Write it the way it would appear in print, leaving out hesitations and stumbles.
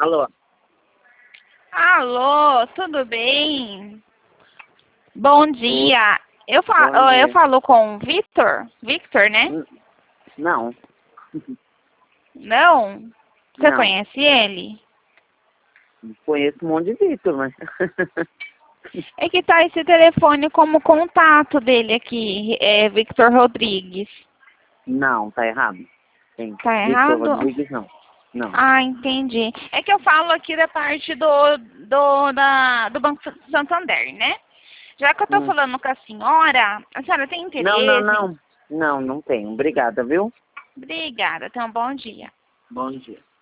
Alô? Alô, tudo bem? Bom dia. Eu Bom dia. falo com o Victor? Victor, né? Não. Não? Você Não. conhece ele? Conheço um monte de Vitor, mas... É que tá esse telefone como contato dele aqui, é Victor Rodrigues. Não, tá errado. Tem. Tá Victor errado? Rodrigues, não. Não. Ah, entendi. É que eu falo aqui da parte do Banco Santander, né? Já que eu tô Hum. falando com a senhora tem Não, não, interesse? não. Não, não tenho. Obrigada, viu? Obrigada, tenha um bom dia. Bom dia.